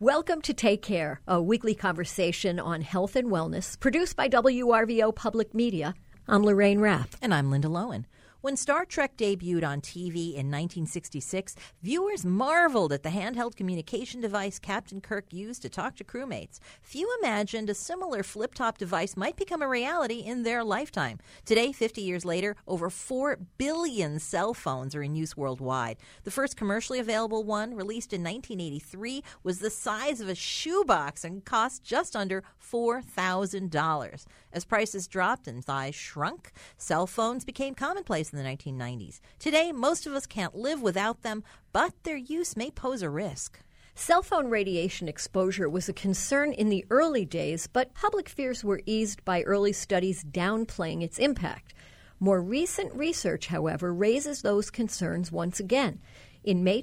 Welcome to Take Care, a weekly conversation on health and wellness, produced by WRVO Public Media. I'm Lorraine Rapp. And I'm Linda Lowen. When Star Trek debuted on TV in 1966, viewers marveled at the handheld communication device Captain Kirk used to talk to crewmates. Few imagined a similar flip-top device might become a reality in their lifetime. Today, 50 years later, over 4 billion cell phones are in use worldwide. The first commercially available one, released in 1983, was the size of a shoebox and cost just under $4,000. As prices dropped and size shrunk, cell phones became commonplace in the 1990s. Today, most of us can't live without them, but their use may pose a risk. Cell phone radiation exposure was a concern in the early days, but public fears were eased by early studies downplaying its impact. More recent research, however, raises those concerns once again. In May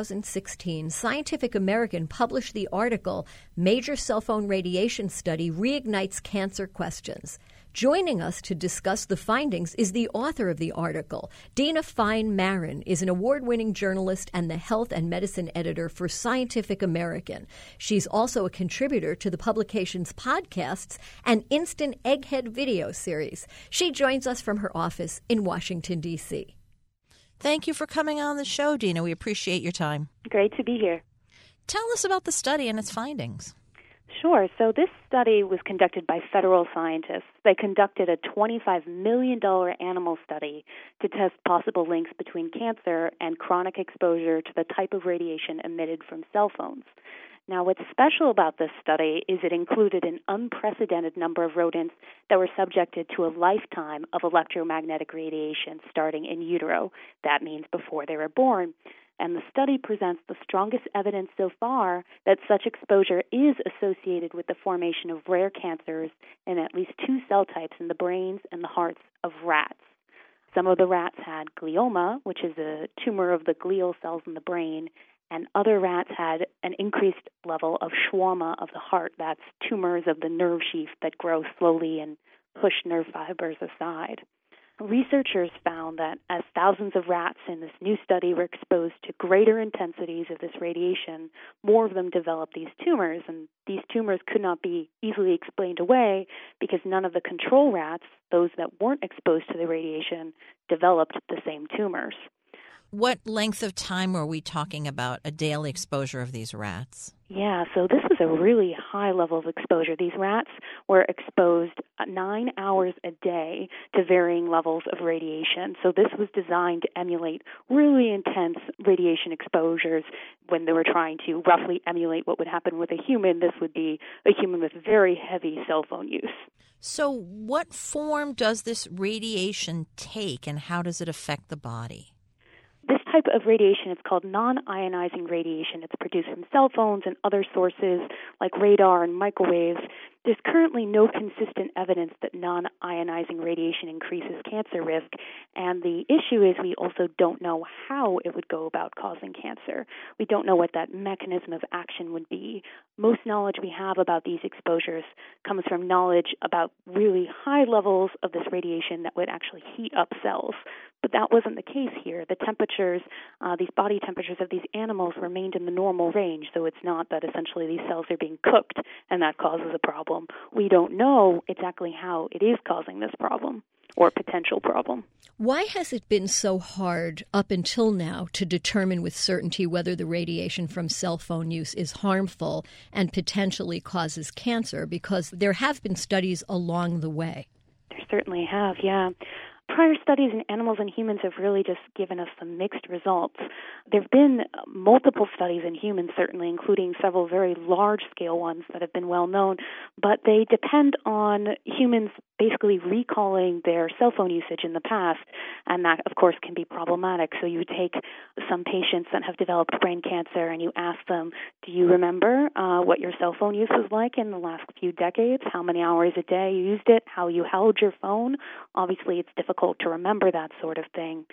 2016, Scientific American published the article, Major Cell Phone Radiation Study Reignites Cancer Questions. Joining us to discuss the findings is the author of the article. Dina Fine-Maron is an award-winning journalist and the health and medicine editor for Scientific American. She's also a contributor to the publication's podcasts and Instant Egghead video series. She joins us from her office in Washington, D.C. Thank you for coming on the show, Dina. We appreciate your time. Great to be here. Tell us about the study and its findings. Sure. So this study was conducted by federal scientists. They conducted a $25 million animal study to test possible links between cancer and chronic exposure to the type of radiation emitted from cell phones. Now, what's special about this study is it included an unprecedented number of rodents that were subjected to a lifetime of electromagnetic radiation starting in utero. That means before they were born. And the study presents the strongest evidence so far that such exposure is associated with the formation of rare cancers in at least 2 cell types in the brains and the hearts of rats. Some of the rats had glioma, which is a tumor of the glial cells in the brain, and other rats had an increased level of schwamma of the heart. That's tumors of the nerve sheath that grow slowly and push nerve fibers aside. Researchers found that as thousands of rats in this new study were exposed to greater intensities of this radiation, more of them developed these tumors, and these tumors could not be easily explained away because none of the control rats, those that weren't exposed to the radiation, developed the same tumors. What length of time were we talking about, a daily exposure of these rats? Yeah, so this was a really high level of exposure. These rats were exposed 9 hours a day to varying levels of radiation. So this was designed to emulate really intense radiation exposures. When they were trying to roughly emulate what would happen with a human, this would be a human with very heavy cell phone use. So what form does this radiation take, and how does it affect the body? This type of radiation is called non-ionizing radiation. It's produced from cell phones and other sources like radar and microwaves. There's currently no consistent evidence that non-ionizing radiation increases cancer risk, and the issue is we also don't know how it would go about causing cancer. We don't know what that mechanism of action would be. Most knowledge we have about these exposures comes from knowledge about really high levels of this radiation that would actually heat up cells. But that wasn't the case here. The temperatures, these body temperatures of these animals remained in the normal range, so it's not that essentially these cells are being cooked and that causes a problem. We don't know exactly how it is causing this problem or potential problem. Why has it been so hard up until now to determine with certainty whether the radiation from cell phone use is harmful and potentially causes cancer? Because there have been studies along the way. There certainly have, yeah. Prior studies in animals and humans have really just given us some mixed results. There have been multiple studies in humans, certainly, including several very large-scale ones that have been well known, but they depend on humans basically recalling their cell phone usage in the past, and that, of course, can be problematic. So you take some patients that have developed brain cancer and you ask them, do you remember what your cell phone use was like in the last few decades, how many hours a day you used it, how you held your phone? Obviously, it's difficult to remember that sort of thing.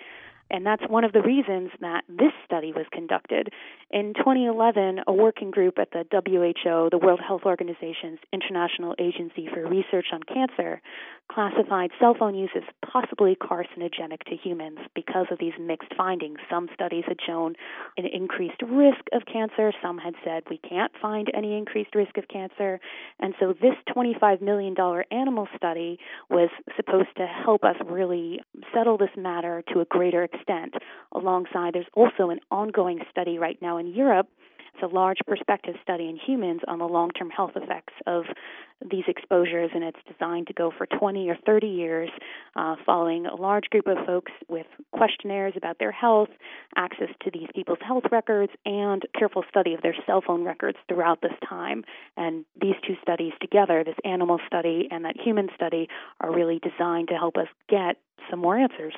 And that's one of the reasons that this study was conducted. In 2011, a working group at the WHO, the World Health Organization's International Agency for Research on Cancer, classified cell phone use as possibly carcinogenic to humans because of these mixed findings. Some studies had shown an increased risk of cancer. Some had said we can't find any increased risk of cancer. And so this $25 million animal study was supposed to help us really settle this matter to a greater extent. Alongside, there's also an ongoing study right now in Europe. It's a large prospective study in humans on the long-term health effects of these exposures, and it's designed to go for 20 or 30 years, following a large group of folks with questionnaires about their health, access to these people's health records, and careful study of their cell phone records throughout this time. And these two studies together, this animal study and that human study, are really designed to help us get some more answers.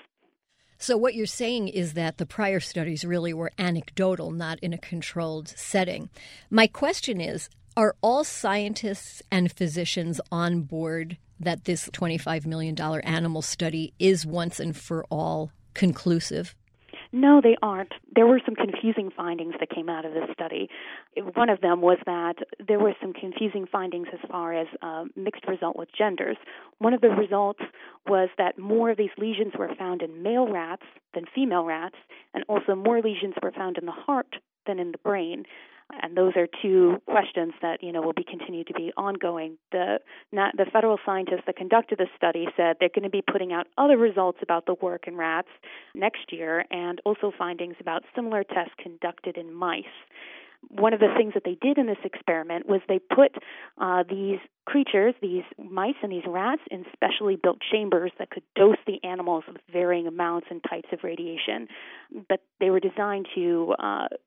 So what you're saying is that the prior studies really were anecdotal, not in a controlled setting. My question is, are all scientists and physicians on board that this $25 million animal study is once and for all conclusive? No, they aren't. There were some confusing findings that came out of this study. One of them was that there were some confusing findings as far as mixed result with genders. One of the results was that more of these lesions were found in male rats than female rats, and also more lesions were found in the heart than in the brain. And those are two questions that, will be continued to be ongoing. The federal scientists that conducted the study said they're going to be putting out other results about the work in rats next year, and also findings about similar tests conducted in mice. One of the things that they did in this experiment was they put these creatures, these mice and these rats, in specially built chambers that could dose the animals with varying amounts and types of radiation. But they were designed to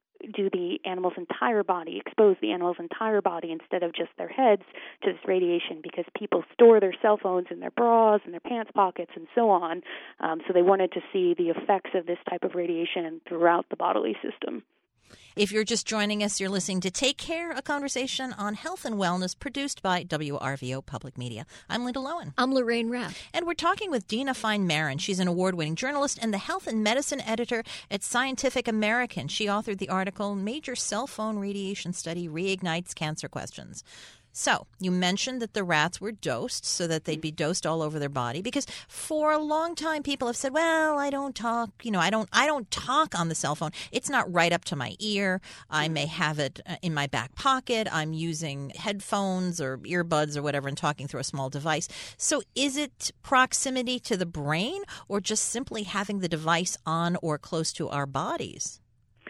do the animal's entire body, expose the animal's entire body instead of just their heads to this radiation, because people store their cell phones in their bras and their pants pockets and so on. So they wanted to see the effects of this type of radiation throughout the bodily system. If you're just joining us, you're listening to Take Care, a conversation on health and wellness produced by WRVO Public Media. I'm Linda Lowen. I'm Lorraine Raff. And we're talking with Dina Fine-Maron. She's an award-winning journalist and the health and medicine editor at Scientific American. She authored the article, Major Cell Phone Radiation Study Reignites Cancer Questions. So you mentioned that the rats were dosed so that they'd be dosed all over their body, because for a long time people have said, well, I don't talk, I don't talk on the cell phone. It's not right up to my ear. I may have it in my back pocket. I'm using headphones or earbuds or whatever and talking through a small device. So is it proximity to the brain, or just simply having the device on or close to our bodies?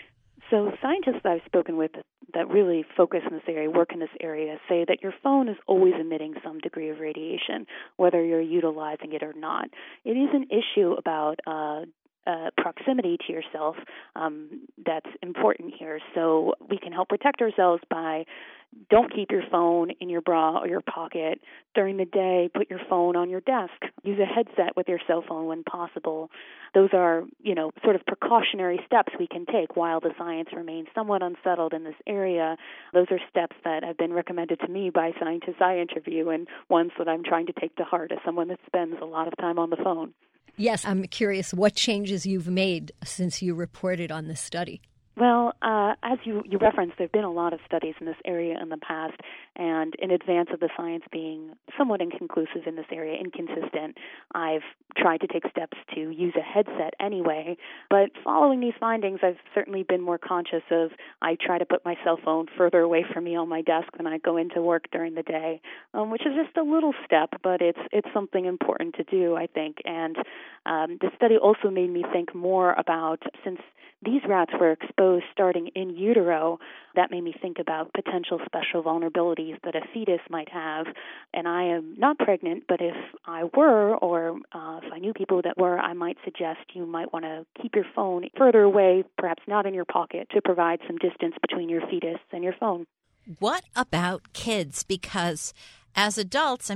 So scientists that I've spoken with that really focus in this area, work in this area, say that your phone is always emitting some degree of radiation, whether you're utilizing it or not. It is an issue about proximity to yourself that's important here. So we can help protect ourselves by don't keep your phone in your bra or your pocket during the day. Put your phone on your desk. Use a headset with your cell phone when possible. Those are, sort of precautionary steps we can take while the science remains somewhat unsettled in this area. Those are steps that have been recommended to me by scientists I interview, and ones that I'm trying to take to heart as someone that spends a lot of time on the phone. Yes, I'm curious what changes you've made since you reported on this study. Well, as you referenced, there have been a lot of studies in this area in the past, and in advance of the science being somewhat inconclusive in this area, inconsistent, I've tried to take steps to use a headset anyway. But following these findings, I've certainly been more conscious of, I try to put my cell phone further away from me on my desk when I go into work during the day, which is just a little step, but it's something important to do, I think. And the study also made me think more about, since these rats were exposed starting in utero, that made me think about potential special vulnerabilities that a fetus might have. And I am not pregnant, but if I were, or if I knew people that were, I might suggest you might want to keep your phone further away, perhaps not in your pocket, to provide some distance between your fetus and your phone. What about kids? Because as adults,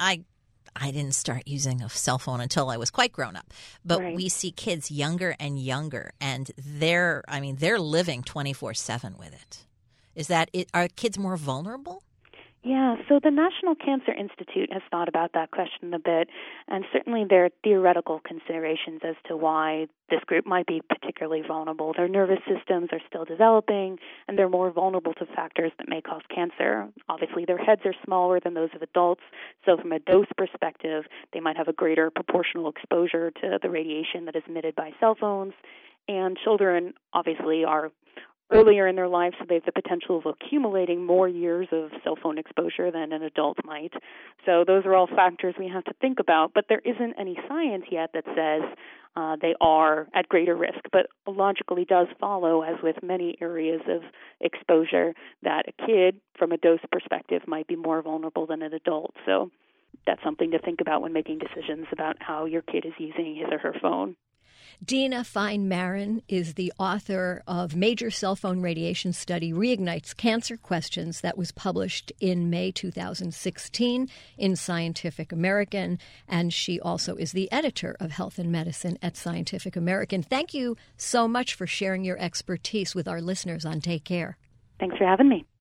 I didn't start using a cell phone until I was quite grown up. But Right. We see kids younger and younger, and they're living 24/7 with it. Are kids more vulnerable? Yeah, so the National Cancer Institute has thought about that question a bit, and certainly there are theoretical considerations as to why this group might be particularly vulnerable. Their nervous systems are still developing, and they're more vulnerable to factors that may cause cancer. Obviously, their heads are smaller than those of adults, so from a dose perspective, they might have a greater proportional exposure to the radiation that is emitted by cell phones. And children, obviously, are earlier in their lives, so they have the potential of accumulating more years of cell phone exposure than an adult might. So those are all factors we have to think about, but there isn't any science yet that says they are at greater risk. But logically does follow, as with many areas of exposure, that a kid, from a dose perspective, might be more vulnerable than an adult. So that's something to think about when making decisions about how your kid is using his or her phone. Dina Fine-Maron is the author of Major Cell Phone Radiation Study Reignites Cancer Questions that was published in May 2016 in Scientific American, and she also is the editor of Health and Medicine at Scientific American. Thank you so much for sharing your expertise with our listeners on Take Care. Thanks for having me.